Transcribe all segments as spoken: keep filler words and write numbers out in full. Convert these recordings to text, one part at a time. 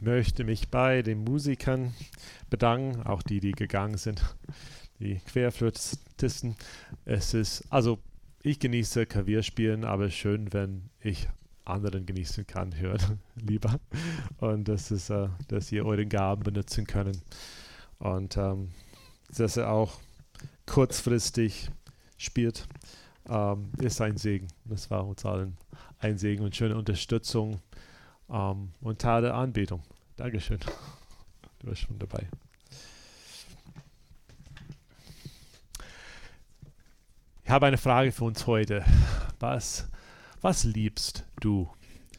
möchte mich bei den Musikern bedanken, auch die, die gegangen sind, die Querflötisten. Es ist, also ich genieße Klavierspielen, aber schön, wenn ich anderen genießen kann, hören lieber. Und das ist, äh, dass ihr eure Gaben benutzen können. Und ähm, dass ihr auch kurzfristig spielt, ähm, ist ein Segen. Das war uns allen ein Segen und schöne Unterstützung ähm, und tolle Anbetung. Dankeschön. Du warst schon dabei. Ich habe eine Frage für uns heute. Was, was liebst du?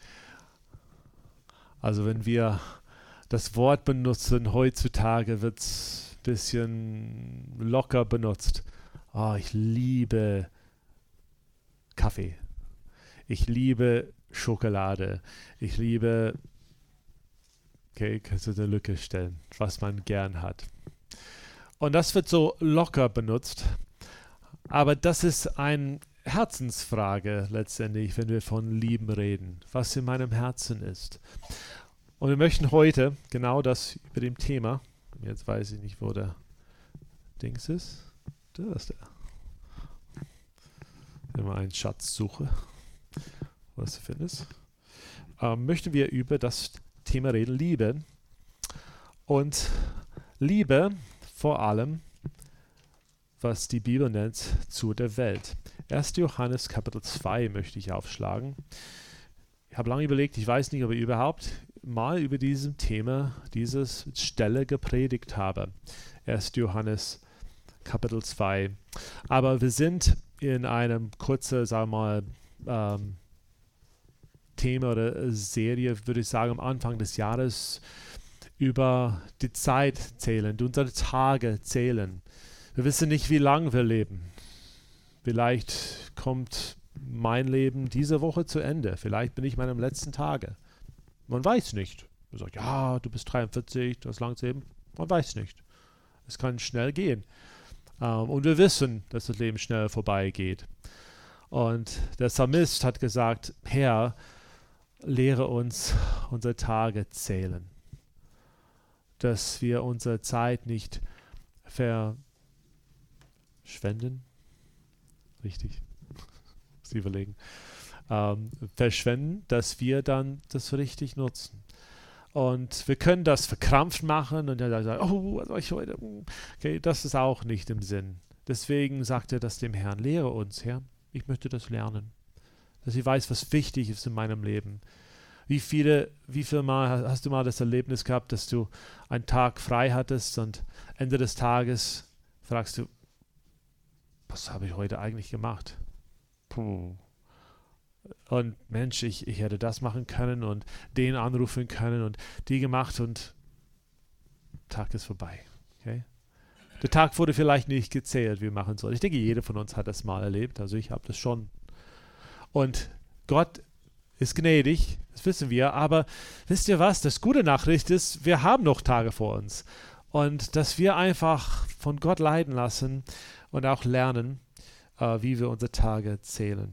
Also wenn wir das Wort benutzen, heutzutage wird es ein bisschen locker benutzt. Oh, ich liebe Kaffee. Ich liebe Schokolade. Ich liebe, okay, kannst du eine Lücke stellen, was man gern hat. Und das wird so locker benutzt. Aber das ist eine Herzensfrage letztendlich, wenn wir von Lieben reden, was in meinem Herzen ist. Und wir möchten heute genau das über dem Thema, jetzt weiß ich nicht, wo der Dings ist, da ist der. Wenn man einen Schatz suche, was du findest, ähm, möchten wir über das Thema reden, Liebe. Und Liebe vor allem, was die Bibel nennt, zu der Welt. erster Johannes Kapitel zwei möchte ich aufschlagen. Ich habe lange überlegt, ich weiß nicht, ob ich überhaupt mal über diesem Thema, diese Stelle gepredigt habe. erster Johannes Kapitel zwei. Aber wir sind in einem kurzen, sagen wir mal, ähm, Thema oder Serie, würde ich sagen, am Anfang des Jahres über die Zeit zählen, unsere Tage zählen. Wir wissen nicht, wie lange wir leben. Vielleicht kommt mein Leben diese Woche zu Ende. Vielleicht bin ich in meinen letzten Tage. Man weiß nicht. Man sagt, ja, du bist dreiundvierzig, du hast langes Leben. Man weiß nicht. Es kann schnell gehen. Ähm, und wir wissen, dass das Leben schnell vorbeigeht. Und der Psalmist hat gesagt, Herr, lehre uns unsere Tage zählen. Dass wir unsere Zeit nicht ver Schwenden, richtig, Sie überlegen, ähm, verschwenden, dass wir dann das richtig nutzen. Und wir können das verkrampft machen und dann sagen, oh, was soll ich heute? Okay, das ist auch nicht im Sinn. Deswegen sagt er das dem Herrn, lehre uns, Herr, ich möchte das lernen. Dass ich weiß, was wichtig ist in meinem Leben. Wie viele, wie viel Mal hast du mal das Erlebnis gehabt, dass du einen Tag frei hattest und Ende des Tages fragst du, was habe ich heute eigentlich gemacht? Puh. Und Mensch, ich, ich hätte das machen können und den anrufen können und die gemacht und Tag ist vorbei. Okay? Der Tag wurde vielleicht nicht gezählt, wie wir machen sollen. Ich denke, jeder von uns hat das mal erlebt. Also ich habe das schon. Und Gott ist gnädig, das wissen wir. Aber wisst ihr was? Das gute Nachricht ist, wir haben noch Tage vor uns. Und dass wir einfach von Gott leiten lassen und auch lernen, äh, wie wir unsere Tage zählen.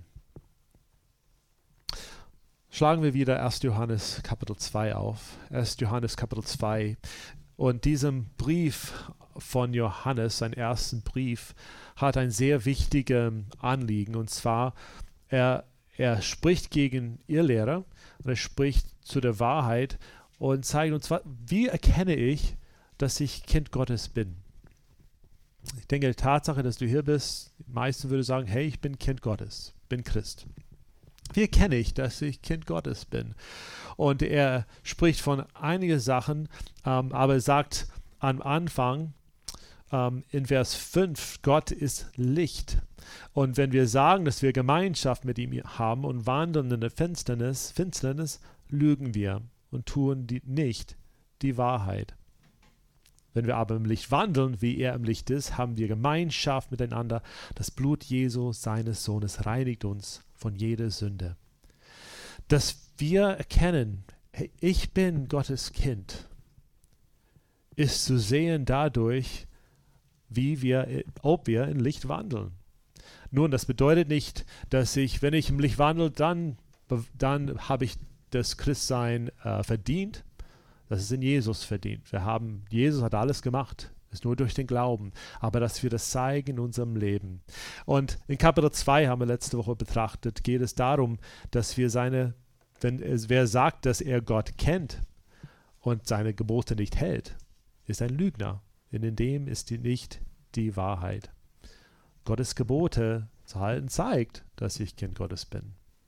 Schlagen wir wieder erster Johannes Kapitel zwei auf. erster Johannes Kapitel zwei. Und diesem Brief von Johannes, sein ersten Brief, hat ein sehr wichtiges Anliegen. Und zwar, er, er spricht gegen Irrlehrer und er spricht zu der Wahrheit und zeigt uns, wie erkenne ich, dass ich Kind Gottes bin. Ich denke, die Tatsache, dass du hier bist, die meisten würden sagen, hey, ich bin Kind Gottes, bin Christ. Wie erkenne ich, dass ich Kind Gottes bin? Und er spricht von einigen Sachen, ähm, aber er sagt am Anfang, ähm, in Vers fünf, Gott ist Licht. Und wenn wir sagen, dass wir Gemeinschaft mit ihm haben und wandeln in der Finsternis, Finsternis, lügen wir und tun die, nicht die Wahrheit. Wenn wir aber im Licht wandeln, wie er im Licht ist, haben wir Gemeinschaft miteinander. Das Blut Jesu, seines Sohnes, reinigt uns von jeder Sünde. Dass wir erkennen, hey, ich bin Gottes Kind, ist zu sehen dadurch, wie wir, ob wir im Licht wandeln. Nun, das bedeutet nicht, dass ich, wenn ich im Licht wandle, dann, dann habe ich das Christsein äh, verdient. Das ist in Jesus verdient. Wir haben, Jesus hat alles gemacht. Das ist nur durch den Glauben. Aber dass wir das zeigen in unserem Leben. Und in Kapitel zwei haben wir letzte Woche betrachtet, geht es darum, dass wir seine, wenn es, wer sagt, dass er Gott kennt und seine Gebote nicht hält, ist ein Lügner. Denn in dem ist die nicht die Wahrheit. Gottes Gebote zu halten zeigt, dass ich Kind Gottes bin.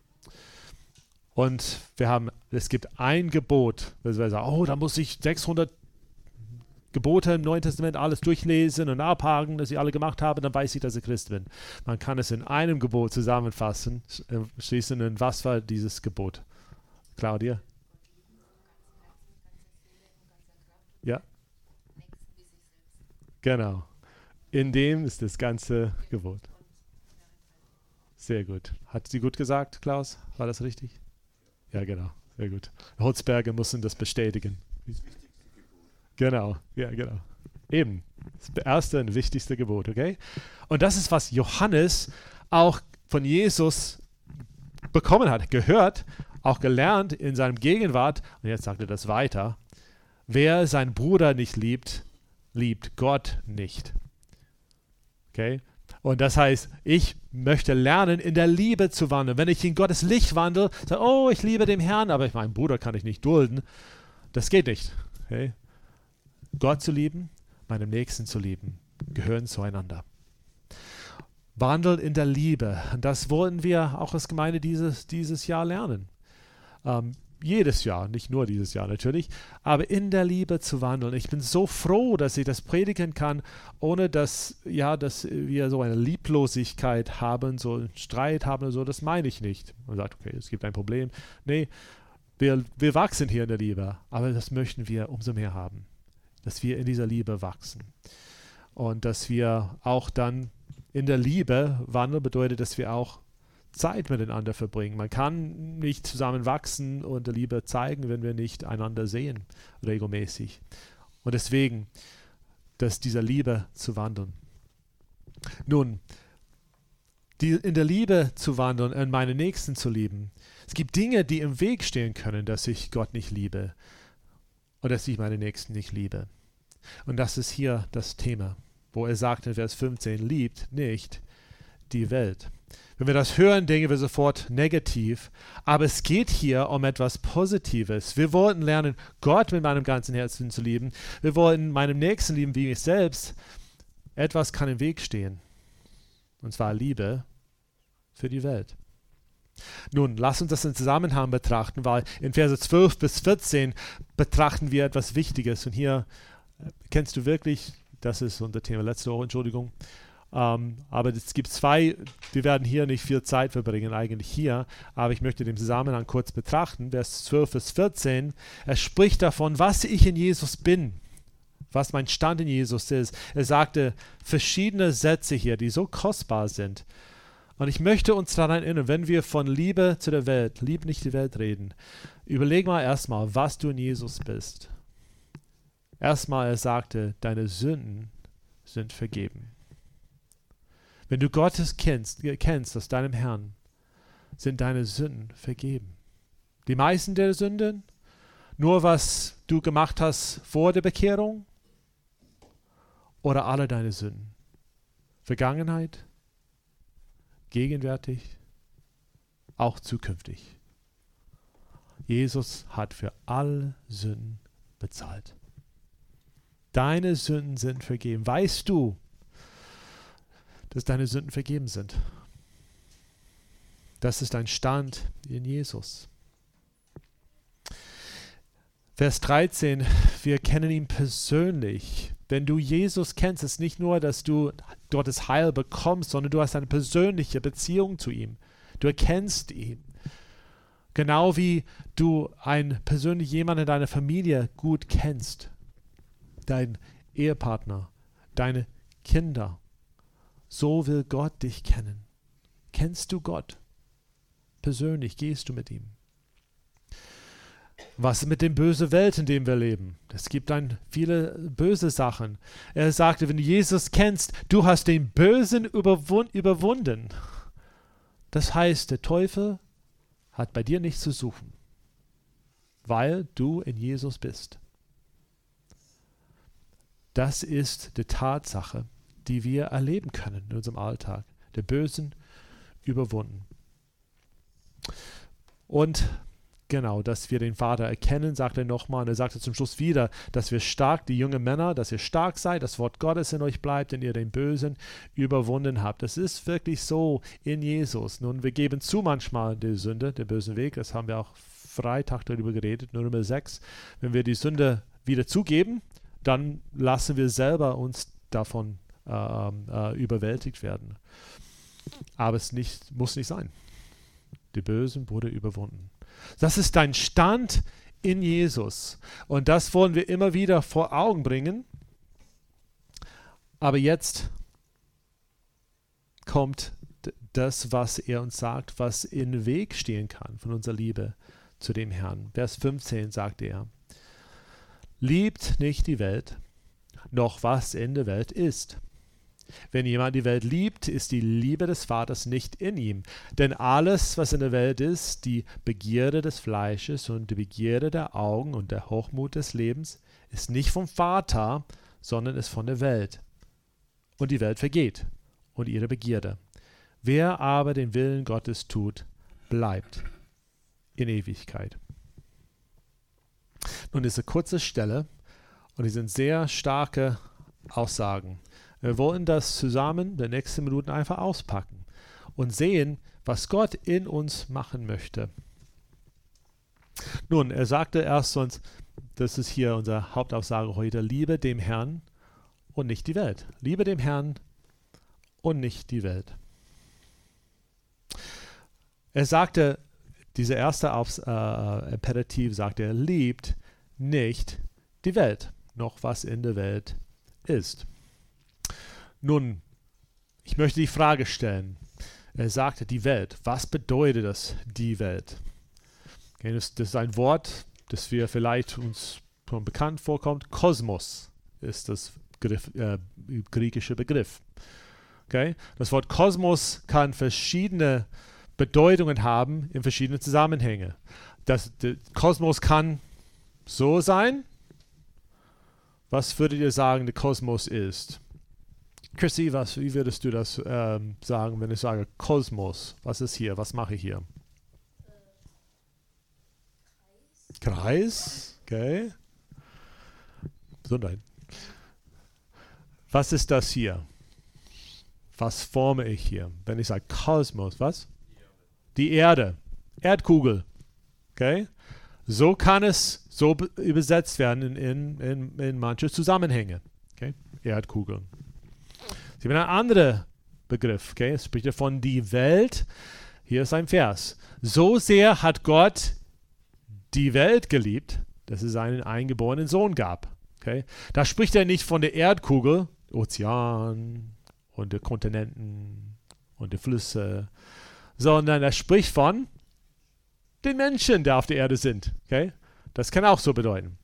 Und wir haben, es gibt ein Gebot, dass wir sagen, oh, da muss ich sechshundert Gebote im Neuen Testament alles durchlesen und abhaken, dass ich alle gemacht habe, dann weiß ich, dass ich Christ bin. Man kann es in einem Gebot zusammenfassen, schließen, und was war dieses Gebot? Claudia? Ja? Genau. In dem ist das ganze Gebot. Sehr gut. Hat sie gut gesagt, Klaus? War das richtig? Ja, genau. Sehr gut. Holzberger mussten das bestätigen. Genau, ja, genau. Eben. Das erste und wichtigste Gebot, okay? Und das ist, was Johannes auch von Jesus bekommen hat, gehört, auch gelernt in seinem Gegenwart. Und jetzt sagt er das weiter. Wer seinen Bruder nicht liebt, liebt Gott nicht. Okay? Und das heißt, ich möchte lernen, in der Liebe zu wandeln. Wenn ich in Gottes Licht wandle, sage, oh, ich liebe den Herrn, aber meinen Bruder kann ich nicht dulden. Das geht nicht. Okay? Gott zu lieben, meinem Nächsten zu lieben, gehören zueinander. Wandelt in der Liebe. Und das wollen wir auch als Gemeinde dieses, dieses Jahr lernen. Ähm, jedes Jahr, nicht nur dieses Jahr natürlich, aber in der Liebe zu wandeln. Ich bin so froh, dass ich das predigen kann, ohne dass, ja, dass wir so eine Lieblosigkeit haben, so einen Streit haben oder so. Das meine ich nicht. Man sagt, okay, es gibt ein Problem. Nee, wir, wir wachsen hier in der Liebe, aber das möchten wir umso mehr haben. Dass wir in dieser Liebe wachsen. Und dass wir auch dann in der Liebe wandeln, bedeutet, dass wir auch Zeit miteinander verbringen. Man kann nicht zusammen wachsen und der Liebe zeigen, wenn wir nicht einander sehen, regelmäßig. Und deswegen, dass dieser Liebe zu wandeln. Nun, die, in der Liebe zu wandeln und meine Nächsten zu lieben. Es gibt Dinge, die im Weg stehen können, dass ich Gott nicht liebe und dass ich meine Nächsten nicht liebe. Und das ist hier das Thema, wo er sagt in Vers fünfzehn, liebt nicht die Welt. Wenn wir das hören, denken wir sofort negativ, aber es geht hier um etwas Positives. Wir wollten lernen, Gott mit meinem ganzen Herzen zu lieben. Wir wollten meinem Nächsten lieben wie mich selbst. Etwas kann im Weg stehen, und zwar Liebe für die Welt. Nun, lass uns das in Zusammenhang betrachten, weil in Verse zwölf bis vierzehn betrachten wir etwas Wichtiges. Und hier äh, kennst du wirklich, das ist unser Thema letzte Woche, Entschuldigung, ähm, aber es gibt zwei, wir werden hier nicht viel Zeit verbringen, eigentlich hier, aber ich möchte den Zusammenhang kurz betrachten. Vers zwölf bis vierzehn, er spricht davon, was ich in Jesus bin, was mein Stand in Jesus ist. Er sagte verschiedene Sätze hier, die so kostbar sind. Und ich möchte uns daran erinnern, wenn wir von Liebe zu der Welt, lieb nicht die Welt reden, überleg mal erstmal, was du in Jesus bist. Erstmal, er sagte, deine Sünden sind vergeben. Wenn du Gottes kennst, kennst aus deinem Herrn, sind deine Sünden vergeben. Die meisten der Sünden, nur was du gemacht hast vor der Bekehrung oder alle deine Sünden. Vergangenheit, gegenwärtig, auch zukünftig. Jesus hat für alle Sünden bezahlt. Deine Sünden sind vergeben. Weißt du, dass deine Sünden vergeben sind? Das ist ein Stand in Jesus. Vers dreizehn, wir kennen ihn persönlich. Wenn du Jesus kennst, ist nicht nur, dass du Gottes Heil bekommst, sondern du hast eine persönliche Beziehung zu ihm. Du erkennst ihn. Genau wie du einen persönlich jemanden in deiner Familie gut kennst. Dein Ehepartner, deine Kinder. So will Gott dich kennen. Kennst du Gott? Persönlich gehst du mit ihm. Was ist mit dem bösen Welt, in dem wir leben? Es gibt dann viele böse Sachen. Er sagte, wenn du Jesus kennst, du hast den Bösen überwund- überwunden. Das heißt, der Teufel hat bei dir nichts zu suchen, weil du in Jesus bist. Das ist die Tatsache, die wir erleben können in unserem Alltag. Der Bösen überwunden. Und genau, dass wir den Vater erkennen, sagt er nochmal. Und er sagte zum Schluss wieder, dass wir stark, die jungen Männer, dass ihr stark seid, das Wort Gottes in euch bleibt, denn ihr den Bösen überwunden habt. Das ist wirklich so in Jesus. Nun, wir geben zu manchmal die Sünde, den bösen Weg. Das haben wir auch Freitag darüber geredet, nur Nummer sechs. Wenn wir die Sünde wieder zugeben, dann lassen wir selber uns davon äh, äh, überwältigt werden. Aber es nicht, muss nicht sein. Die Bösen wurde überwunden. Das ist dein Stand in Jesus. Und das wollen wir immer wieder vor Augen bringen. Aber jetzt kommt das, was er uns sagt, was im Weg stehen kann von unserer Liebe zu dem Herrn. Vers fünfzehn sagt er, liebt nicht die Welt, noch was in der Welt ist. Wenn jemand die Welt liebt, ist die Liebe des Vaters nicht in ihm. Denn alles, was in der Welt ist, die Begierde des Fleisches und die Begierde der Augen und der Hochmut des Lebens, ist nicht vom Vater, sondern ist von der Welt. Und die Welt vergeht und ihre Begierde. Wer aber den Willen Gottes tut, bleibt in Ewigkeit. Nun ist eine kurze Stelle und die sind sehr starke Aussagen. Wir wollen das zusammen in den nächsten Minuten einfach auspacken und sehen, was Gott in uns machen möchte. Nun, er sagte erst uns, das ist hier unsere Hauptaussage heute, liebe dem Herrn und nicht die Welt. Liebe dem Herrn und nicht die Welt. Er sagte, dieser erste Aufs, äh, Imperativ sagte er, liebt nicht die Welt, noch was in der Welt ist. Nun, ich möchte die Frage stellen. Er sagte die Welt. Was bedeutet das, die Welt? Okay, das, das ist ein Wort, das wir vielleicht uns schon bekannt vorkommt. Kosmos ist das Begriff, äh, griechische Begriff. Okay? Das Wort Kosmos kann verschiedene Bedeutungen haben in verschiedenen Zusammenhängen. Das, der Kosmos kann so sein. Was würdet ihr sagen, der Kosmos ist? Chrissy, was, wie würdest du das ähm, sagen, wenn ich sage Kosmos? Was ist hier? Was mache ich hier? Kreis. Kreis, okay. Gesundheit. Was ist das hier? Was forme ich hier? Wenn ich sage Kosmos, was? Die Erde. Erdkugel. Okay. So kann es so be- übersetzt werden in, in, in, in manche Zusammenhänge. Okay. Erdkugel. Sie haben einen anderen Begriff. Okay. Es spricht ja von die Welt. Hier ist ein Vers. So sehr hat Gott die Welt geliebt, dass es einen eingeborenen Sohn gab. Okay. Da spricht er nicht von der Erdkugel, Ozean und den Kontinenten und die Flüsse, sondern er spricht von den Menschen, die auf der Erde sind. Okay? Das kann auch so bedeuten.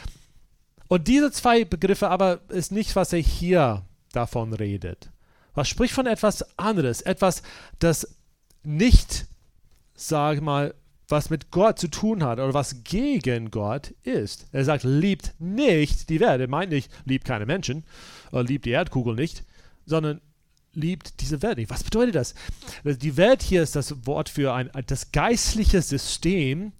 Und diese zwei Begriffe aber ist nicht, was er hier davon redet. Was spricht von etwas anderes, etwas, das nicht, sag ich mal, was mit Gott zu tun hat oder was gegen Gott ist. Er sagt, liebt nicht die Welt. Er meint nicht, liebt keine Menschen oder liebt die Erdkugel nicht, sondern liebt diese Welt nicht. Was bedeutet das? Die Welt hier ist das Wort für ein, das geistliche System,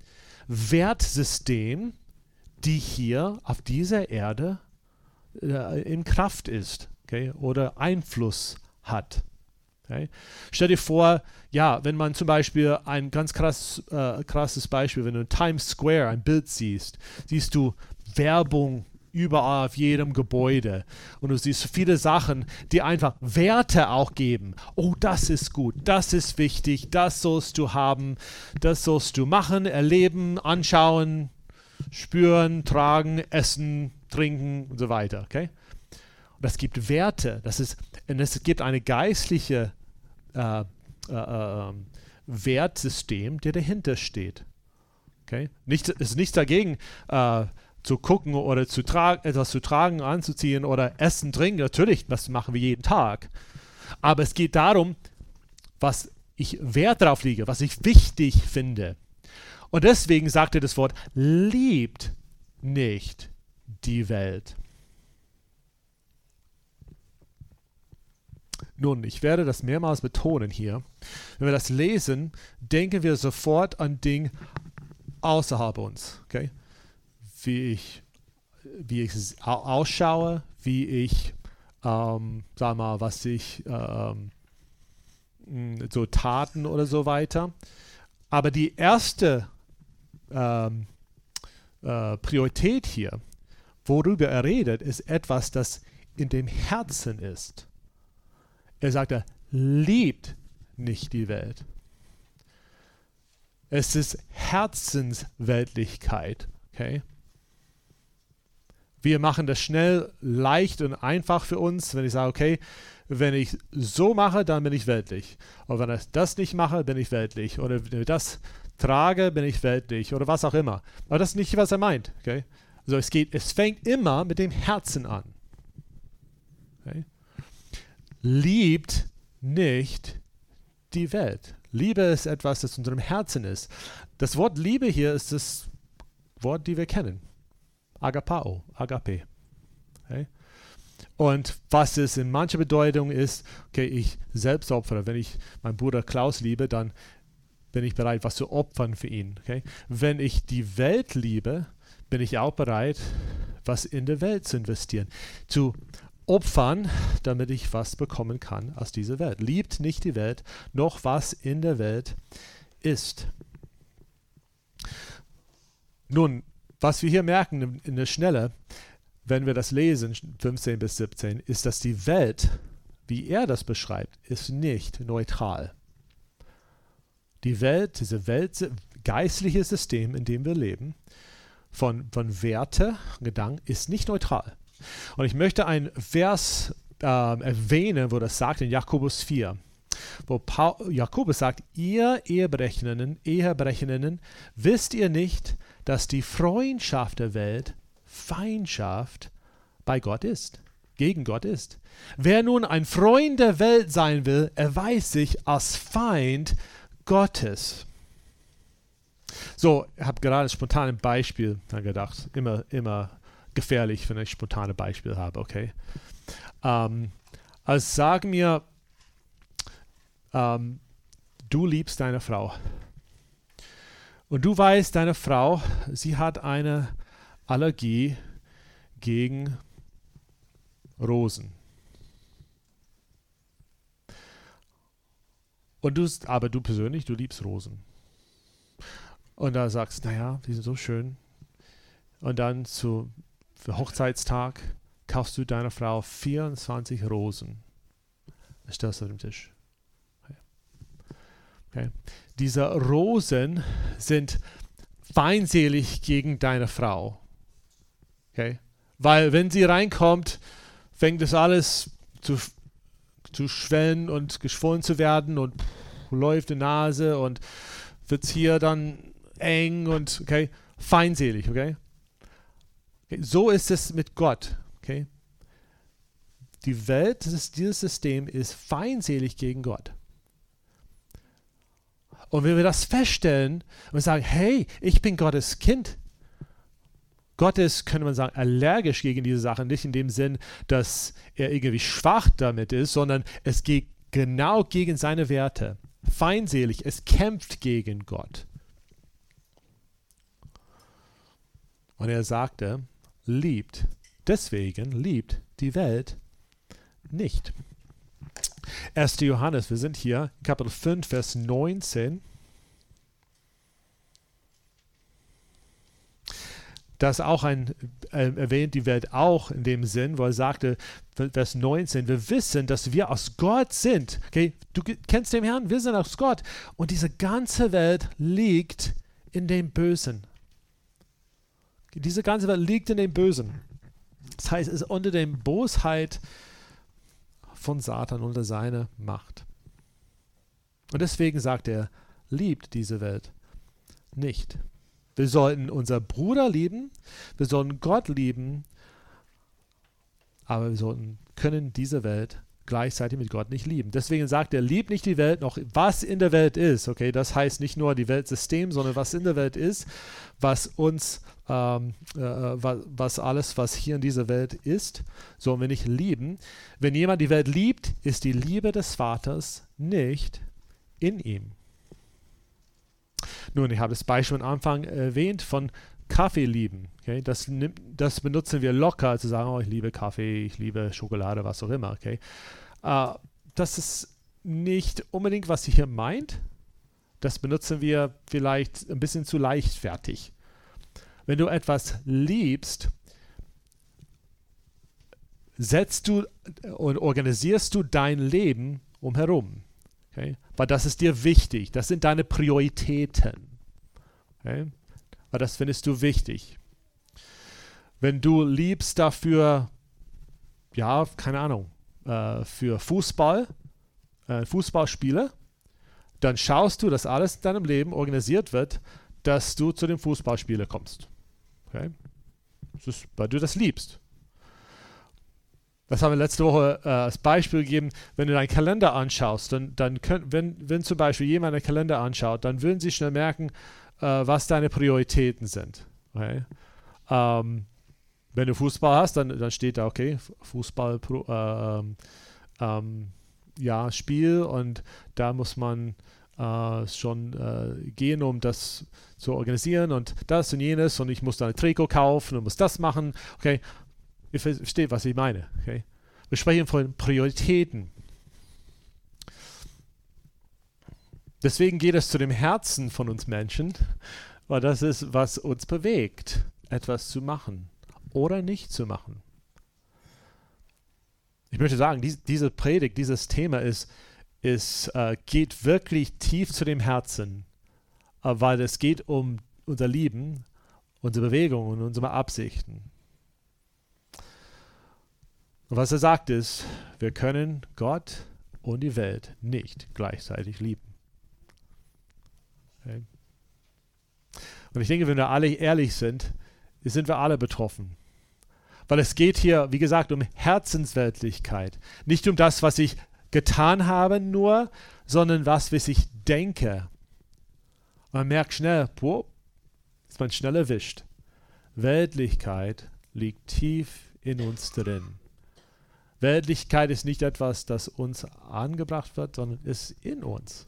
Wertsystem, die hier auf dieser Erde äh, in Kraft ist, okay, oder Einfluss hat. Okay. Stell dir vor, ja, wenn man zum Beispiel ein ganz krass, äh, krasses Beispiel, wenn du in Times Square ein Bild siehst, siehst du Werbung überall auf jedem Gebäude. Und du siehst viele Sachen, die einfach Werte auch geben. Oh, das ist gut, das ist wichtig, das sollst du haben, das sollst du machen, erleben, anschauen, spüren, tragen, essen, trinken und so weiter. Okay? Und das gibt Werte. Das ist, und es gibt eine geistliche äh, äh, äh, Wertsystem, der dahinter steht. Okay? Nicht, es ist nichts dagegen, äh, zu gucken oder zu tragen, etwas zu tragen, anzuziehen oder essen, trinken. Natürlich, das machen wir jeden Tag. Aber es geht darum, was ich Wert darauf lege, was ich wichtig finde. Und deswegen sagt er das Wort, liebt nicht die Welt. Nun, ich werde das mehrmals betonen hier. Wenn wir das lesen, denken wir sofort an Dinge außerhalb uns. Okay? Wie ich, wie ich ausschaue, wie ich, ähm, sag mal, was ich, ähm, so Taten oder so weiter. Aber die erste ähm, äh, Priorität hier, worüber er redet, ist etwas, das in dem Herzen ist. Er sagt, er liebt nicht die Welt. Es ist Herzensweltlichkeit. Okay? Wir machen das schnell, leicht und einfach für uns, wenn ich sage, okay, wenn ich so mache, dann bin ich weltlich. Und wenn ich das nicht mache, bin ich weltlich. Oder wenn ich das trage, bin ich weltlich. Oder was auch immer. Aber das ist nicht, was er meint. Okay? Also es geht, es fängt immer mit dem Herzen an. Okay? Liebt nicht die Welt. Liebe ist etwas, das in unserem Herzen ist. Das Wort Liebe hier ist das Wort, die wir kennen. Agapao, Agape. Okay? Und was es in mancher Bedeutung ist, okay, ich selbst opfere. Wenn ich meinen Bruder Klaus liebe, dann bin ich bereit, was zu opfern für ihn. Okay? Wenn ich die Welt liebe, bin ich auch bereit, was in der Welt zu investieren. Zu opfern, damit ich was bekommen kann aus dieser Welt. Liebt nicht die Welt, noch was in der Welt ist. Nun, was wir hier merken in, in der Schnelle, wenn wir das lesen, fünfzehn bis siebzehn, ist, dass die Welt, wie er das beschreibt, ist nicht neutral. Die Welt, diese Welt, geistliche System, in dem wir leben, von, von Werte, Gedanken, ist nicht neutral. Und ich möchte einen Vers äh, erwähnen, wo das sagt in Jakobus vier, wo Paul, Jakobus sagt, ihr Ehebrechenden, Ehebrechenden, wisst ihr nicht, dass die Freundschaft der Welt Feindschaft bei Gott ist, gegen Gott ist. Wer nun ein Freund der Welt sein will, erweist sich als Feind Gottes. So, ich habe gerade spontan ein Beispiel gedacht, immer, immer gefährlich, wenn ich spontane Beispiele habe, okay? Ähm, also sag mir, ähm, du liebst deine Frau. Und du weißt, deine Frau, sie hat eine Allergie gegen Rosen. Und du, aber du persönlich, du liebst Rosen. Und da sagst, naja, die sind so schön. Und dann zu für Hochzeitstag kaufst du deiner Frau vierundzwanzig Rosen. Das stellst du auf den Tisch. Okay. Okay. Diese Rosen sind feindselig gegen deine Frau. Okay. Weil wenn sie reinkommt, fängt das alles zu, zu schwellen und geschwollen zu werden und pff, läuft die Nase und wird hier dann eng und okay, feindselig, okay? Okay, so ist es mit Gott. Okay? Die Welt, dieses, dieses System ist feindselig gegen Gott. Und wenn wir das feststellen und sagen, hey, ich bin Gottes Kind. Gott ist, könnte man sagen, allergisch gegen diese Sachen. Nicht in dem Sinn, dass er irgendwie schwach damit ist, sondern es geht genau gegen seine Werte. Feindselig, es kämpft gegen Gott. Und er sagte, liebt, deswegen liebt die Welt nicht. erster Johannes, wir sind hier, Kapitel fünf, Vers neunzehn. Das auch ein, äh, erwähnt die Welt auch in dem Sinn, wo er sagte, Vers neunzehn, wir wissen, dass wir aus Gott sind. Okay, du kennst den Herrn, wir sind aus Gott. Und diese ganze Welt liegt in dem Bösen. Diese ganze Welt liegt in dem Bösen. Das heißt, es ist unter der Bosheit von Satan, unter seiner Macht. Und deswegen sagt er, liebt diese Welt nicht. Wir sollten unser Bruder lieben, wir sollten Gott lieben, aber wir sollten, können diese Welt gleichzeitig mit Gott nicht lieben. Deswegen sagt er, liebt nicht die Welt, noch was in der Welt ist. Okay, das heißt nicht nur die Weltsystem, sondern was in der Welt ist, was uns, ähm, äh, was, was alles, was hier in dieser Welt ist, sollen wir nicht lieben. Wenn jemand die Welt liebt, ist die Liebe des Vaters nicht in ihm. Nun, ich habe das Beispiel am Anfang erwähnt von Kaffee lieben. Okay? Das, das benutzen wir locker, zu sagen, oh, ich liebe Kaffee, ich liebe Schokolade, was auch immer. Okay? Uh, das ist nicht unbedingt, was sie hier meint. Das benutzen wir vielleicht ein bisschen zu leichtfertig. Wenn du etwas liebst, setzt du und organisierst du dein Leben umherum. Okay? Weil das ist dir wichtig. Das sind deine Prioritäten. Okay? Weil das findest du wichtig. Wenn du liebst dafür, ja, keine Ahnung, äh, für Fußball, äh, Fußballspiele, dann schaust du, dass alles in deinem Leben organisiert wird, dass du zu den Fußballspielen kommst. Okay? Das ist, weil du das liebst. Das haben wir letzte Woche äh, als Beispiel gegeben. Wenn du deinen Kalender anschaust, dann, dann könnt, wenn, wenn zum Beispiel jemand einen Kalender anschaut, dann würden sie schnell merken, äh, was deine Prioritäten sind. Okay? Ähm, wenn du Fußball hast, dann, dann steht da, okay, Fußball, äh, ähm, ja, Spiel, und da muss man äh, schon äh, gehen, um das zu organisieren und das und jenes, und ich muss dann ein Trikot kaufen und muss das machen. Okay, ihr versteht, was ich meine. Okay? Wir sprechen von Prioritäten. Deswegen geht es zu dem Herzen von uns Menschen, weil das ist, was uns bewegt, etwas zu machen oder nicht zu machen. Ich möchte sagen, dies, diese Predigt, dieses Thema ist, ist, äh, geht wirklich tief zu dem Herzen, äh, weil es geht um unser Leben, unsere Bewegungen und unsere Absichten. Und was er sagt ist, wir können Gott und die Welt nicht gleichzeitig lieben. Okay. Und ich denke, wenn wir alle ehrlich sind, sind wir alle betroffen. Weil es geht hier, wie gesagt, um Herzensweltlichkeit. Nicht um das, was ich getan habe nur, sondern was, was ich denke. Und man merkt schnell, boah, ist man schnell erwischt. Weltlichkeit liegt tief in uns drin. Weltlichkeit ist nicht etwas, das uns angebracht wird, sondern ist in uns.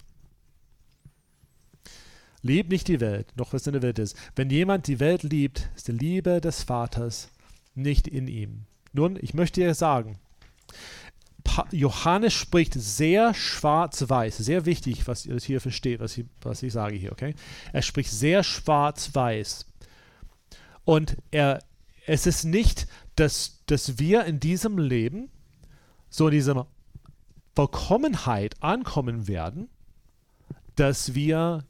Lieb nicht die Welt, noch was in der Welt ist. Wenn jemand die Welt liebt, ist die Liebe des Vaters nicht in ihm. Nun, ich möchte dir sagen, pa- Johannes spricht sehr schwarz-weiß, sehr wichtig, was ihr hier versteht, was ich, was ich sage hier, okay? Er spricht sehr schwarz-weiß. Und er, es ist nicht, dass, dass wir in diesem Leben so in dieser Vollkommenheit ankommen werden, dass wir,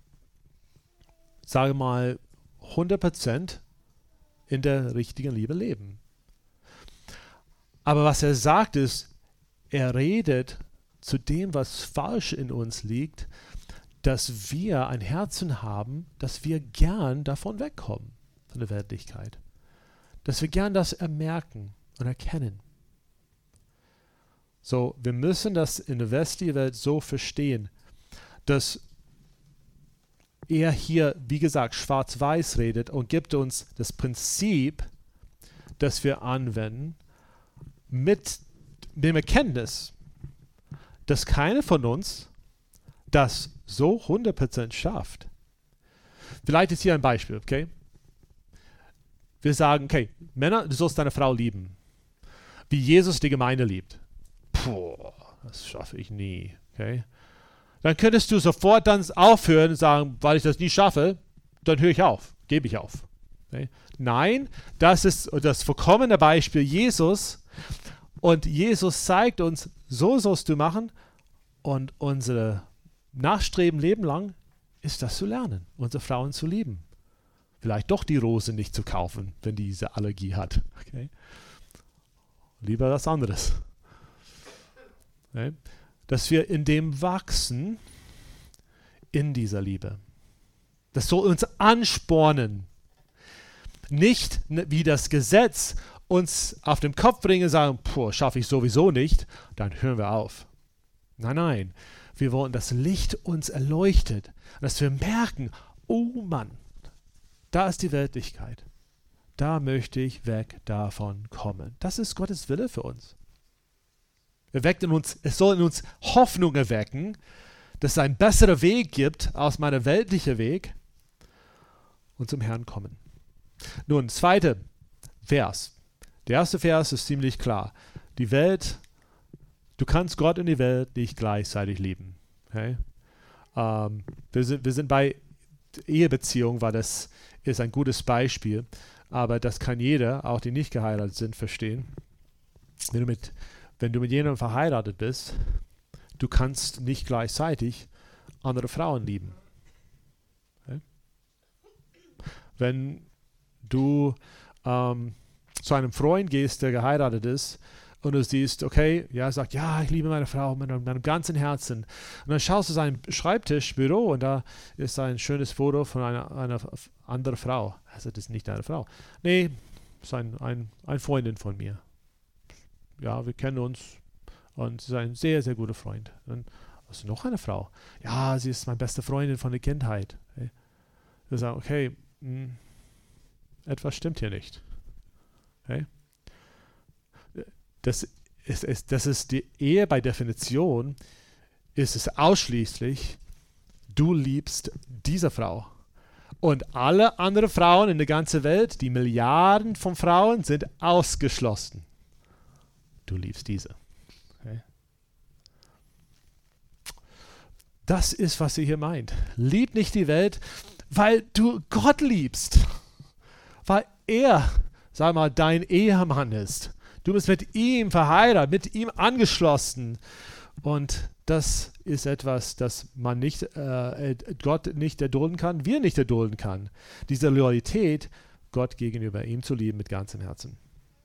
sage mal, hundert Prozent in der richtigen Liebe leben. Aber was er sagt ist, er redet zu dem, was falsch in uns liegt, dass wir ein Herzen haben, dass wir gern davon wegkommen, von der Weltlichkeit. Dass wir gern das ermerken und erkennen. So, wir müssen das in der westlichen Welt so verstehen, dass er hier, wie gesagt, schwarz-weiß redet und gibt uns das Prinzip, das wir anwenden, mit dem Erkenntnis, dass keiner von uns das so hundert Prozent schafft. Vielleicht ist hier ein Beispiel, okay? Wir sagen, okay, Männer, du sollst deine Frau lieben, wie Jesus die Gemeinde liebt. Puh, das schaffe ich nie, okay? Dann könntest du sofort dann aufhören und sagen, weil ich das nie schaffe, dann höre ich auf, gebe ich auf. Okay? Nein, das ist das vollkommene Beispiel Jesus. Und Jesus zeigt uns, so sollst du machen. Und unser Nachstreben Leben lang ist das zu lernen, unsere Frauen zu lieben. Vielleicht doch die Rose nicht zu kaufen, wenn die diese Allergie hat. Okay? Lieber was anderes. Okay? Dass wir in dem wachsen, in dieser Liebe. Das soll uns anspornen. Nicht wie das Gesetz uns auf den Kopf bringen und sagen, puh, schaffe ich sowieso nicht, dann hören wir auf. Nein, nein, wir wollen, dass Licht uns erleuchtet, dass wir merken, oh Mann, da ist die Weltlichkeit. Da möchte ich weg davon kommen. Das ist Gottes Wille für uns. Er weckt in uns, es soll in uns Hoffnung erwecken, dass es einen besseren Weg gibt aus meinem weltlichen Weg und zum Herrn kommen. Nun, zweiter Vers. Der erste Vers ist ziemlich klar. Die Welt, du kannst Gott und die Welt nicht gleichzeitig lieben. Okay? Ähm, wir, sind, wir sind bei Ehebeziehungen, weil das ist ein gutes Beispiel, aber das kann jeder, auch die nicht geheiratet sind, verstehen. Wenn du mit, wenn du mit jemandem verheiratet bist, du kannst nicht gleichzeitig andere Frauen lieben. Okay? Wenn du ähm, zu einem Freund gehst, der geheiratet ist, und du siehst, okay, ja, er sagt, ja, ich liebe meine Frau mit meinem, meinem ganzen Herzen. Und dann schaust du seinen Schreibtisch, Büro, und da ist ein schönes Foto von einer, einer anderen Frau. Also das ist nicht deine Frau. Nee, das ist ein, ein, eine Freundin von mir. Ja, wir kennen uns und sie ist ein sehr, sehr guter Freund. Und hast du noch eine Frau? Ja, sie ist meine beste Freundin von der Kindheit. Okay. Wir sagen, okay, mh, etwas stimmt hier nicht. Okay. Das ist, ist, das ist die Ehe bei Definition, ist es ausschließlich, du liebst diese Frau. Und alle anderen Frauen in der ganzen Welt, die Milliarden von Frauen, sind ausgeschlossen. Du liebst diese. Okay. Das ist, was sie hier meint. Lieb nicht die Welt, weil du Gott liebst. Weil er, sag mal, dein Ehemann ist. Du bist mit ihm verheiratet, mit ihm angeschlossen. Und das ist etwas, das man nicht, äh, Gott nicht erdulden kann, wir nicht erdulden kann. Diese Loyalität, Gott gegenüber ihm zu lieben mit ganzem Herzen.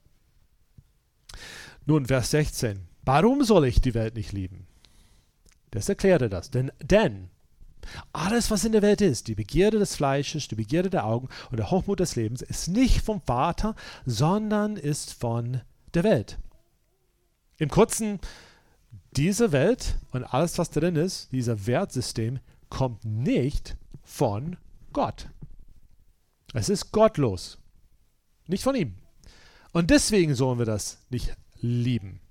Nun, Vers sechzehn. Warum soll ich die Welt nicht lieben? Das erklärte das. Denn, denn alles, was in der Welt ist, die Begierde des Fleisches, die Begierde der Augen und der Hochmut des Lebens, ist nicht vom Vater, sondern ist von der Welt. Im Kurzen, diese Welt und alles, was drin ist, dieser Wertsystem, kommt nicht von Gott. Es ist gottlos. Nicht von ihm. Und deswegen sollen wir das nicht lieben.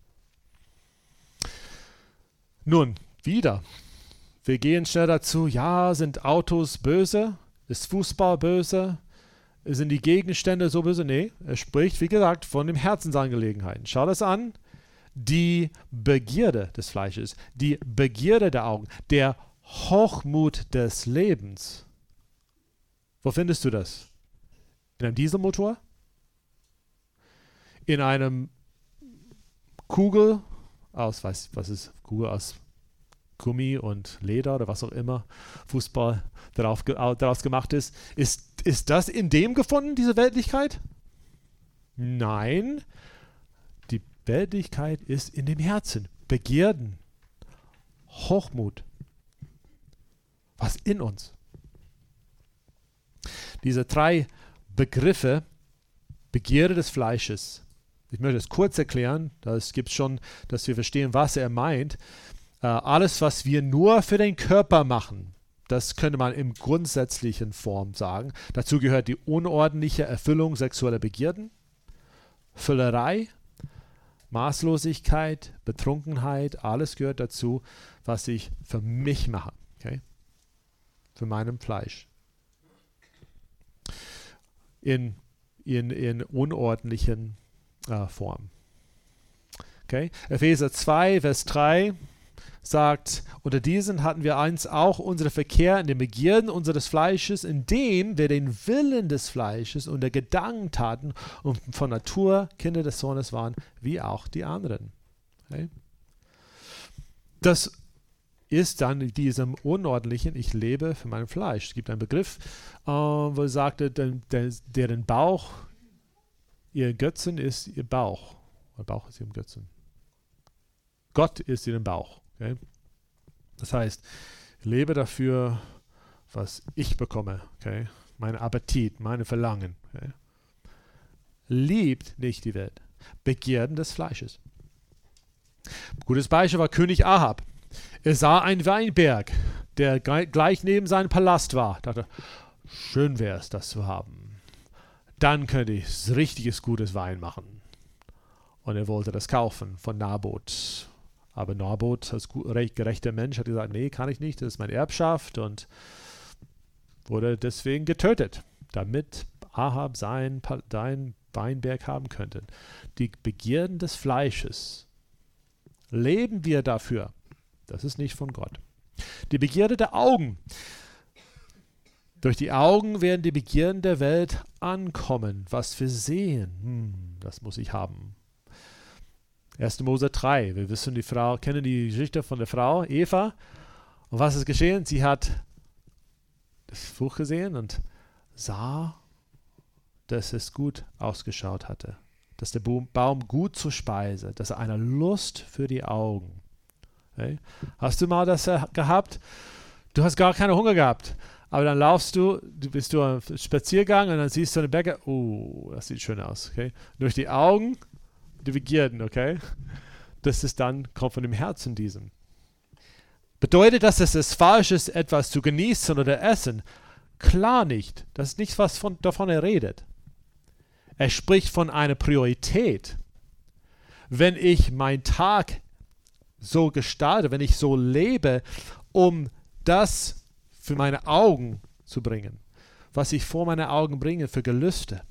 Nun, wieder. Wir gehen schnell dazu, ja, sind Autos böse? Ist Fußball böse? Sind die Gegenstände so böse? Nee, er spricht, wie gesagt, von den Herzensangelegenheiten. Schau das an. Die Begierde des Fleisches, die Begierde der Augen, der Hochmut des Lebens. Wo findest du das? In einem Dieselmotor? In einem Kugel aus, was, was ist Kugel aus Gummi und Leder oder was auch immer Fußball darauf, daraus gemacht ist. Ist Ist das in dem gefunden, diese Weltlichkeit? Nein. Die Weltlichkeit ist in dem Herzen. Begierden. Hochmut. Was in uns. Diese drei Begriffe, Begierde des Fleisches. Ich möchte es kurz erklären. Es gibt schon, dass wir verstehen, was er meint. Äh, alles, was wir nur für den Körper machen, das könnte man in grundsätzlichen Form sagen. Dazu gehört die unordentliche Erfüllung sexueller Begierden, Völlerei, Maßlosigkeit, Betrunkenheit, alles gehört dazu, was ich für mich mache, okay? Für meinem Fleisch. In, in, in unordentlichen äh, Form. Okay? Epheser zwei, Vers drei sagt, unter diesen hatten wir eins auch unsere Verkehr in den Begierden unseres Fleisches, indem wir den Willen des Fleisches und der Gedanken taten und von Natur Kinder des Sohnes waren, wie auch die anderen. Okay? Das ist dann in diesem unordentlichen, ich lebe für mein Fleisch. Es gibt einen Begriff, äh, wo er sagte, der, der, deren Bauch, ihr Götzen ist ihr Bauch. Der Bauch ist ihr Götzen. Gott ist in dem Bauch. Okay? Das heißt, ich lebe dafür, was ich bekomme. Okay? Mein Appetit, meine Verlangen. Okay? liebt nicht die Welt. Begierden des Fleisches. Gutes Beispiel war König Ahab. Er sah einen Weinberg, der gleich neben seinem Palast war. Er dachte, schön wäre es, das zu haben. Dann könnte ich richtiges, gutes Wein machen. Und er wollte das kaufen von Naboth. Aber Naboth, als gerechter Mensch, hat gesagt, nee, kann ich nicht, das ist meine Erbschaft. Und wurde deswegen getötet, damit Ahab seinen sein Weinberg haben könnte. Die Begierden des Fleisches. Leben wir dafür? Das ist nicht von Gott. Die Begierde der Augen. Durch die Augen werden die Begierden der Welt ankommen. Was wir sehen, hm, das muss ich haben. erster Mose drei. Wir wissen, die Frau, kennen die Geschichte von der Frau, Eva. Und was ist geschehen? Sie hat das Buch gesehen und sah, dass es gut ausgeschaut hatte. Dass der Baum gut zur Speise, dass er eine Lust für die Augen. Okay? Hast du mal das gehabt? Du hast gar keinen Hunger gehabt. Aber dann laufst du, du bist du am Spaziergang und dann siehst du eine Bäcker. Oh, das sieht schön aus. Okay? Durch die Augen, die Begierden, okay? Das ist dann, kommt von dem Herzen diesem. Bedeutet das, dass es falsch ist, etwas zu genießen oder essen? Klar nicht. Das ist nichts, was von, davon er redet. Er spricht von einer Priorität. Wenn ich meinen Tag so gestalte, wenn ich so lebe, um das für meine Augen zu bringen, was ich vor meine Augen bringe für Gelüste,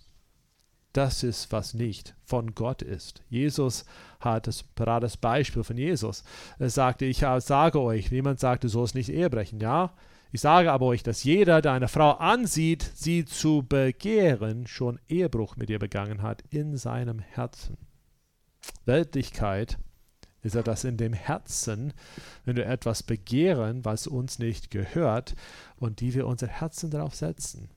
das ist, was nicht von Gott ist. Jesus hat das parades Beispiel von Jesus. Er sagte, ich sage euch, jemand sagte, du sollst nicht Ehe brechen. Ja, ich sage aber euch, dass jeder, der eine Frau ansieht, sie zu begehren, schon Ehebruch mit ihr begangen hat in seinem Herzen. Weltlichkeit ist ja das in dem Herzen, wenn wir etwas begehren, was uns nicht gehört und die wir unser Herzen darauf setzen.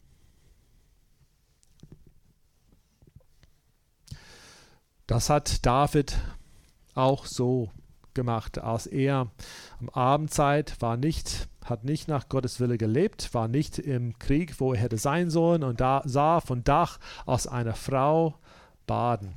Das hat David auch so gemacht, als er am Abendzeit war nicht, hat nicht nach Gottes Wille gelebt, war nicht im Krieg, wo er hätte sein sollen und da sah von Dach aus einer Frau baden.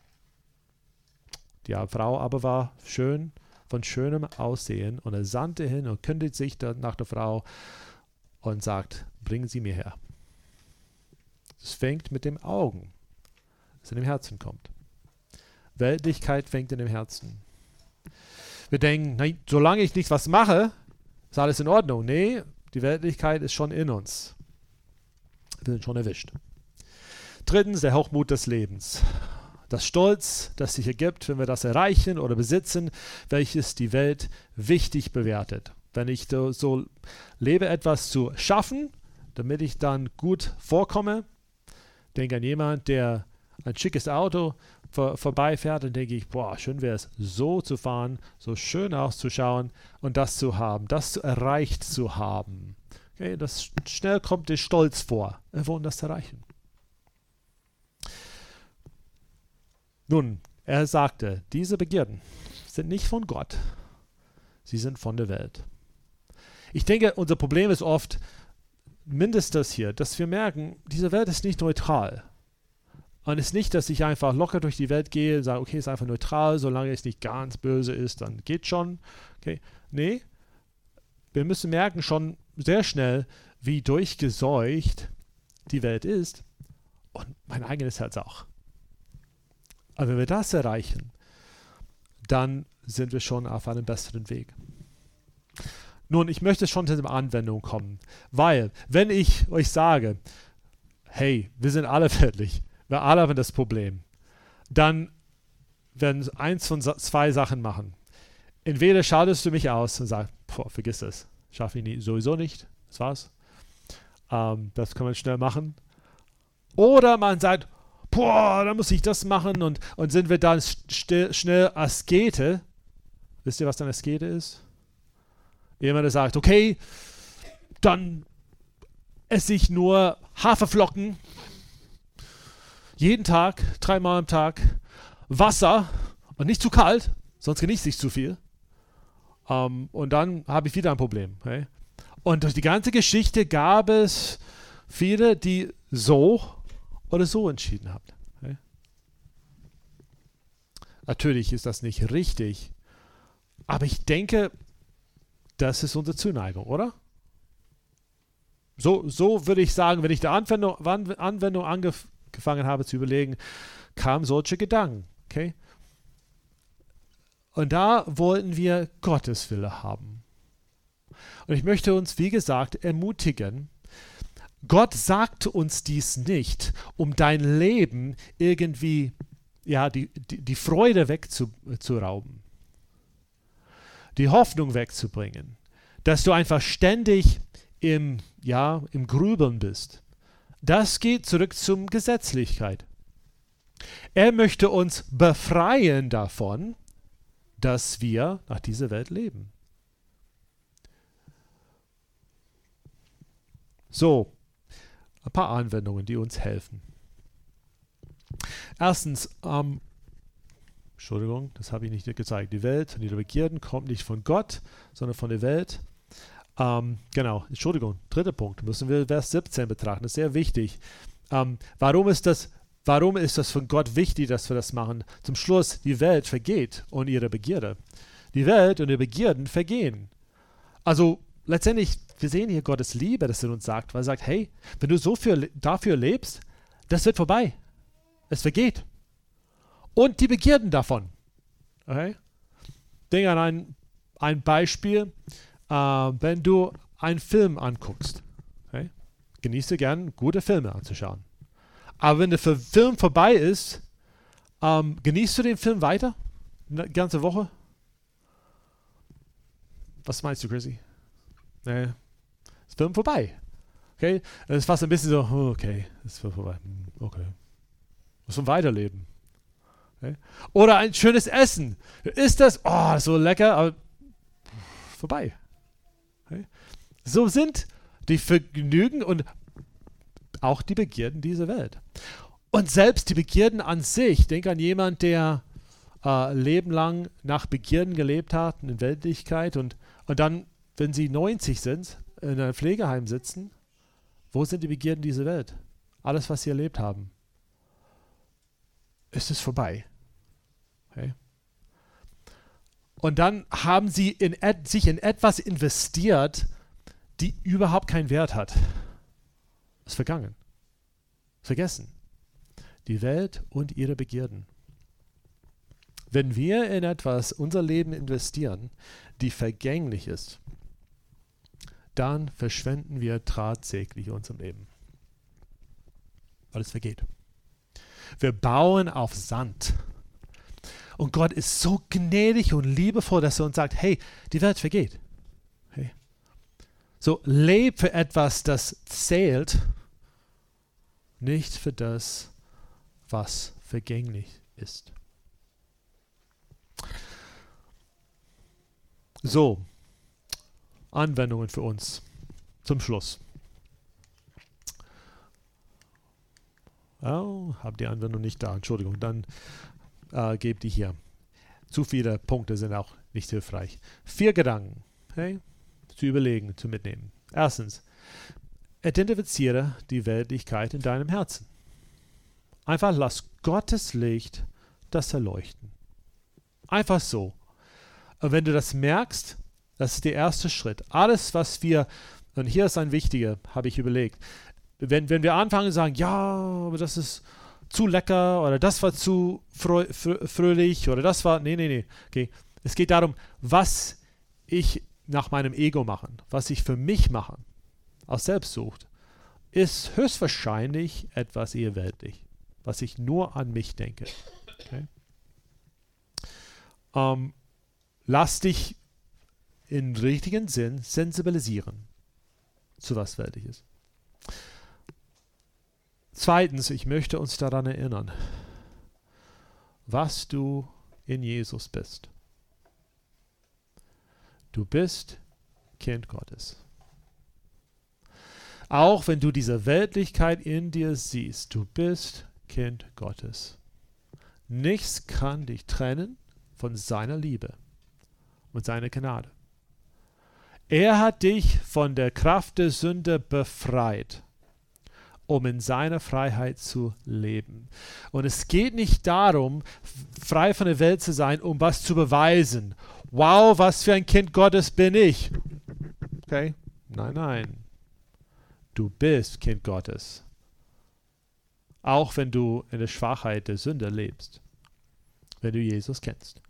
Die Frau aber war schön, von schönem Aussehen und er sandte hin und kündigte sich nach der Frau und sagt, bringen Sie mir her. Es fängt mit dem Augen, das in dem Herzen kommt. Weltlichkeit fängt in dem Herzen. Wir denken, nein, solange ich nichts was mache, ist alles in Ordnung. Nee, die Weltlichkeit ist schon in uns. Wir sind schon erwischt. Drittens, der Hochmut des Lebens. Das Stolz, das sich ergibt, wenn wir das erreichen oder besitzen, welches die Welt wichtig bewertet. Wenn ich so lebe, etwas zu schaffen, damit ich dann gut vorkomme, denke an jemanden, der ein schickes Auto vor, vorbeifährt, dann denke ich, boah, schön wäre es, so zu fahren, so schön auszuschauen und das zu haben, das erreicht zu haben. Okay, das schnell kommt der Stolz vor. Wir wollen das erreichen. Nun, er sagte, diese Begierden sind nicht von Gott, sie sind von der Welt. Ich denke, unser Problem ist oft, mindestens das hier, dass wir merken, diese Welt ist nicht neutral. Und es ist nicht, dass ich einfach locker durch die Welt gehe und sage, okay, es ist einfach neutral, solange es nicht ganz böse ist, dann geht schon. Okay. Nee, wir müssen merken schon sehr schnell, wie durchgeseucht die Welt ist und mein eigenes Herz auch. Aber wenn wir das erreichen, dann sind wir schon auf einem besseren Weg. Nun, ich möchte schon zu der Anwendung kommen, weil, wenn ich euch sage, hey, wir sind alle weltlich, wir alle haben das Problem, dann werden eins von zwei Sachen machen. Entweder schaltest du mich aus und sagst, boah, vergiss das, schaffe ich nie, sowieso nicht, das war's. Ähm, das kann man schnell machen. Oder man sagt, boah, da muss ich das machen und, und sind wir dann st- schnell Askete. Wisst ihr, was dann Askete ist? Jemand, der sagt, okay, dann esse ich nur Haferflocken, jeden Tag, dreimal am Tag, Wasser und nicht zu kalt, sonst genieße ich zu viel. Um, und dann habe ich wieder ein Problem. Okay? Und durch die ganze Geschichte gab es viele, die so oder so entschieden haben. Okay? Natürlich ist das nicht richtig, aber ich denke, das ist unsere Zuneigung, oder? So, so würde ich sagen, wenn ich die Anwendung, Anwendung angefangen habe zu überlegen, kamen solche Gedanken. Okay? Und da wollten wir Gottes Wille haben. Und ich möchte uns, wie gesagt, ermutigen, Gott sagt uns dies nicht, um dein Leben irgendwie, ja, die, die, die Freude wegzurauben, die Hoffnung wegzubringen, dass du einfach ständig im, ja, im Grübeln bist. Das geht zurück zur Gesetzlichkeit. Er möchte uns befreien davon, dass wir nach dieser Welt leben. So, ein paar Anwendungen, die uns helfen. Erstens, ähm, Entschuldigung, das habe ich nicht gezeigt. Die Welt und ihre Begierden kommt nicht von Gott, sondern von der Welt. Ähm, genau, Entschuldigung, dritter Punkt, müssen wir Vers siebzehn betrachten, das ist sehr wichtig. Ähm, warum ist das, warum ist das von Gott wichtig, dass wir das machen? Zum Schluss, die Welt vergeht und ihre Begierde. Die Welt und ihre Begierden vergehen. Also letztendlich, wir sehen hier Gottes Liebe, dass er uns sagt, weil er sagt, hey, wenn du so viel dafür lebst, das wird vorbei. Es vergeht. Und die Begierden davon. Okay? Denke an ein, ein Beispiel, äh, wenn du einen Film anguckst. Okay? Genieße gern, gute Filme anzuschauen. Aber wenn der Film vorbei ist, ähm, genießt du den Film weiter? Eine ganze Woche? Was meinst du, Chrissy? Nee. Das Film vorbei. Okay? Das ist fast ein bisschen so, okay, das ist vorbei. Okay. Muss man weiterleben. Okay? Oder ein schönes Essen. Ist das, oh, so lecker, aber vorbei. Okay? So sind die Vergnügen und auch die Begierden dieser Welt. Und selbst die Begierden an sich, denk an jemanden, der äh, lebenlang nach Begierden gelebt hat, in Weltlichkeit und, und dann, wenn sie neunzig sind, in einem Pflegeheim sitzen, wo sind die Begierden dieser Welt? Alles, was sie erlebt haben. Es ist vorbei. Okay. Und dann haben sie in et- sich in etwas investiert, die überhaupt keinen Wert hat. Ist vergangen. Vergessen. Die Welt und ihre Begierden. Wenn wir in etwas unser Leben investieren, die vergänglich ist, dann verschwenden wir tatsächlich unserem Leben. Weil es vergeht. Wir bauen auf Sand. Und Gott ist so gnädig und liebevoll, dass er uns sagt, hey, die Welt vergeht. Hey. So, leb für etwas, das zählt, nicht für das, was vergänglich ist. So, Anwendungen für uns zum Schluss. Oh, habe die Anwendung nicht da, Entschuldigung, dann äh, gebt die hier. Zu viele Punkte sind auch nicht hilfreich. Vier Gedanken, okay, zu überlegen, zu mitnehmen. Erstens, identifiziere die Weltlichkeit in deinem Herzen. Einfach lass Gottes Licht das erleuchten. Einfach so. Und wenn du das merkst, das ist der erste Schritt. Alles, was wir, und hier ist ein wichtiger, habe ich überlegt, wenn, wenn wir anfangen zu sagen, ja, aber das ist zu lecker oder das war zu frö frö fröhlich oder das war, nee, nee, nee. Okay. Es geht darum, was ich nach meinem Ego mache, was ich für mich mache, aus Selbstsucht, ist höchstwahrscheinlich etwas eher weltlich, was ich nur an mich denke. Okay. Ähm, lass dich im richtigen Sinn sensibilisieren zu was weltlich ist. Zweitens, ich möchte uns daran erinnern, was du in Jesus bist. Du bist Kind Gottes. Auch wenn du diese Weltlichkeit in dir siehst, du bist Kind Gottes. Nichts kann dich trennen von seiner Liebe und seiner Gnade. Er hat dich von der Kraft der Sünde befreit um in seiner Freiheit zu leben. Und es geht nicht darum, frei von der Welt zu sein, um was zu beweisen. Wow, was für ein Kind Gottes bin ich. Okay? Nein, nein. Du bist Kind Gottes. Auch wenn du in der Schwachheit der Sünde lebst. Wenn du Jesus kennst.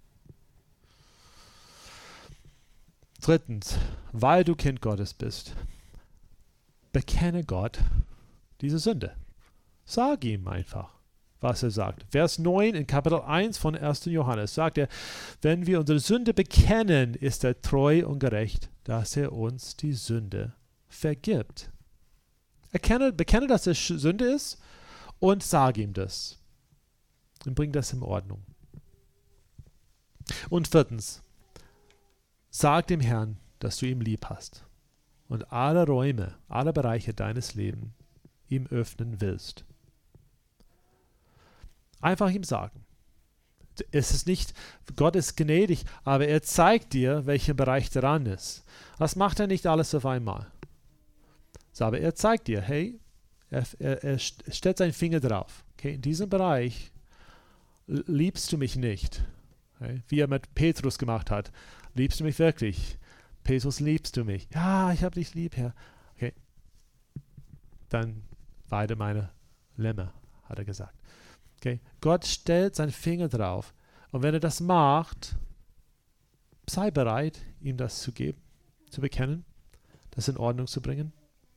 Drittens, weil du Kind Gottes bist, bekenne Gott diese Sünde. Sag ihm einfach, was er sagt. Vers neun in Kapitel eins von ersten Johannes sagt er, wenn wir unsere Sünde bekennen, ist er treu und gerecht, dass er uns die Sünde vergibt. Erkenne, bekenne, dass es Sünde ist und sag ihm das. Und bring das in Ordnung. Und viertens, sag dem Herrn, dass du ihn lieb hast und alle Räume, alle Bereiche deines Lebens ihm öffnen willst. Einfach ihm sagen. Es ist nicht, Gott ist gnädig, aber er zeigt dir, welcher Bereich dran ist. Das macht er nicht alles auf einmal. Aber er zeigt dir, hey, er, er, er stellt seinen Finger drauf. Okay, in diesem Bereich liebst du mich nicht. Okay, wie er mit Petrus gemacht hat. Liebst du mich wirklich? Petrus, liebst du mich? Ja, ich habe dich lieb, Herr. Okay, dann weide meine Lämmer, hat er gesagt. Okay, Gott stellt seinen Finger drauf. Und wenn er das macht, sei bereit, ihm das zu geben, zu bekennen, das in Ordnung zu bringen.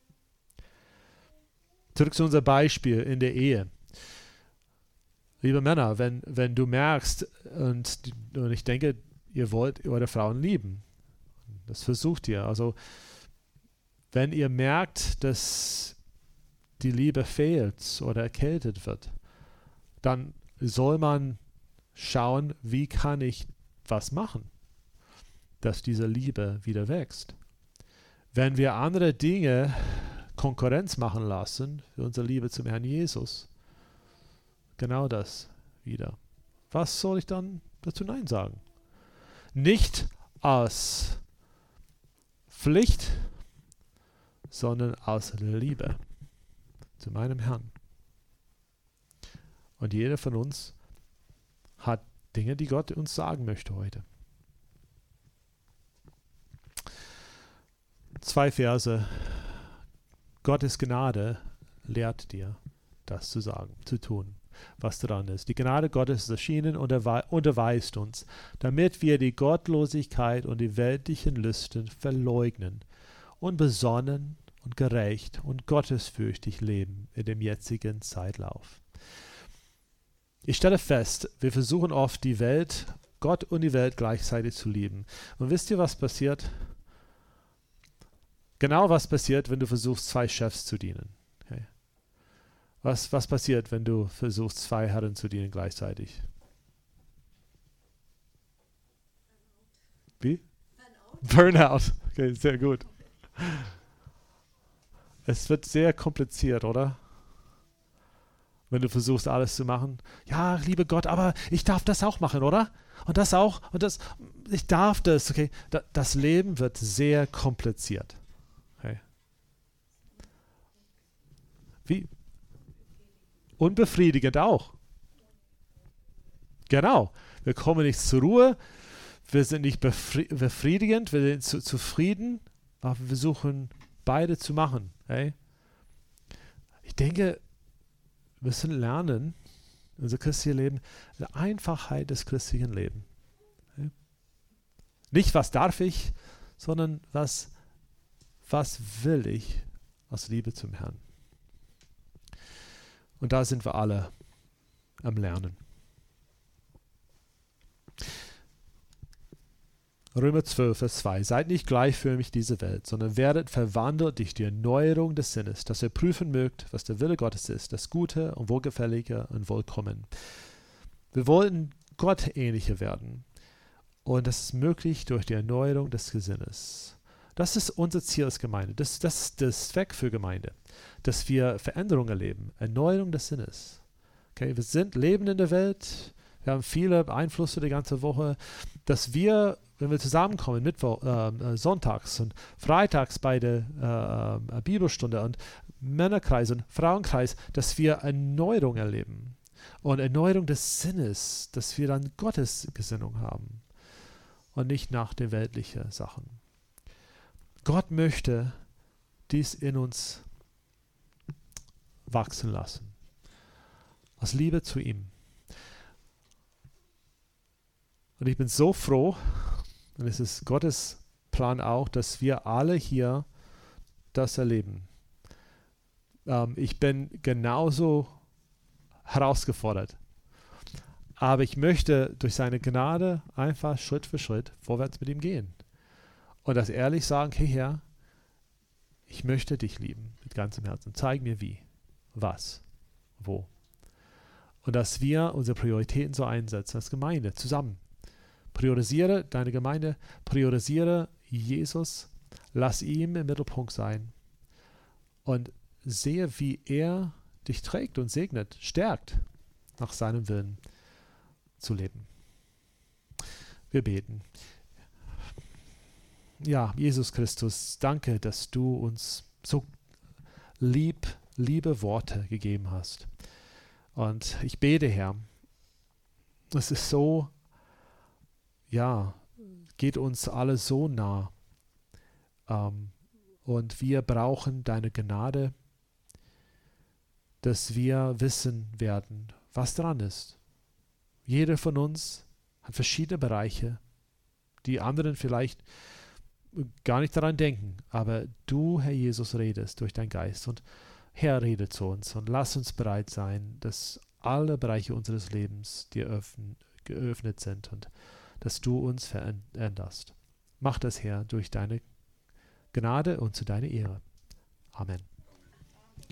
Zurück zu unserem Beispiel in der Ehe. Liebe Männer, wenn, wenn du merkst, und, und ich denke, ihr wollt eure Frauen lieben, das versucht ihr. Also, wenn ihr merkt, dass die Liebe fehlt oder erkältet wird, dann soll man schauen, wie kann ich was machen, dass diese Liebe wieder wächst. Wenn wir andere Dinge Konkurrenz machen lassen für unsere Liebe zum Herrn Jesus, genau das wieder. Was soll ich dann dazu Nein sagen? Nicht aus Pflicht, sondern aus Liebe zu meinem Herrn. Und jeder von uns hat Dinge, die Gott uns sagen möchte heute. Zwei Verse. Gottes Gnade lehrt dir, das zu sagen, zu tun, was dran ist. Die Gnade Gottes ist erschienen und erwe- unterweist uns, damit wir die Gottlosigkeit und die weltlichen Lüsten verleugnen und besonnen und gerecht und gottesfürchtig leben in dem jetzigen Zeitlauf. Ich stelle fest, wir versuchen oft die Welt, Gott und die Welt gleichzeitig zu lieben. Und wisst ihr, was passiert? Genau was passiert, wenn du versuchst, zwei Chefs zu dienen. Okay. Was, was passiert, wenn du versuchst, zwei Herren zu dienen gleichzeitig? Wie? Burnout. Burnout. Okay, sehr gut. Es wird sehr kompliziert, oder? Wenn du versuchst, alles zu machen. Ja, liebe Gott, aber ich darf das auch machen, oder? Und das auch. Und das, ich darf das. Okay, da, das Leben wird sehr kompliziert. Okay. Wie? Unbefriedigend auch. Genau. Wir kommen nicht zur Ruhe. Wir sind nicht befri- befriedigend. Wir sind zu, zufrieden. Aber wir versuchen, beide zu machen. Okay? Ich denke, wir müssen lernen, unser christliches Leben, die Einfachheit des christlichen Lebens. Okay? Nicht, was darf ich, sondern was, was will ich aus Liebe zum Herrn. Und da sind wir alle am Lernen. Römer zwölf, Vers zwei. Seid nicht gleichförmig dieser Welt, sondern werdet verwandelt durch die Erneuerung des Sinnes, dass ihr prüfen mögt, was der Wille Gottes ist, das Gute und Wohlgefällige und Vollkommen. Wir wollen Gott ähnlicher werden. Und das ist möglich durch die Erneuerung des Gesinnes. Das ist unser Ziel als Gemeinde. Das, das ist der Zweck für Gemeinde, dass wir Veränderungen erleben. Erneuerung des Sinnes. Okay, wir sind, leben in der Welt, Wir haben viele Einflüsse die ganze Woche, dass wir, wenn wir zusammenkommen, Mittwoch, äh, sonntags und freitags bei der äh, Bibelstunde und Männerkreis und Frauenkreis, dass wir Erneuerung erleben und Erneuerung des Sinnes, dass wir dann Gottes Gesinnung haben und nicht nach den weltlichen Sachen. Gott möchte dies in uns wachsen lassen, aus Liebe zu ihm. Und ich bin so froh, und es ist Gottes Plan auch, dass wir alle hier das erleben. Ähm, ich bin genauso herausgefordert. Aber ich möchte durch seine Gnade einfach Schritt für Schritt vorwärts mit ihm gehen. Und das ehrlich sagen, hey Herr, ich möchte dich lieben mit ganzem Herzen. Zeig mir wie, was, wo. Und dass wir unsere Prioritäten so einsetzen als Gemeinde zusammen. Priorisiere deine Gemeinde, priorisiere Jesus, lass ihm im Mittelpunkt sein und sehe, wie er dich trägt und segnet, stärkt, nach seinem Willen zu leben. Wir beten. Ja, Jesus Christus, danke, dass du uns so lieb, liebe Worte gegeben hast. Und ich bete, Herr, es ist so, ja, geht uns alle so nah. Ähm, und wir brauchen deine Gnade, dass wir wissen werden, was dran ist. Jeder von uns hat verschiedene Bereiche, die anderen vielleicht gar nicht daran denken. Aber du, Herr Jesus, redest durch deinen Geist. Und Herr, rede zu uns und lass uns bereit sein, dass alle Bereiche unseres Lebens dir öffnen, geöffnet sind und dass du uns veränderst. Mach das, Herr, durch deine Gnade und zu deiner Ehre. Amen.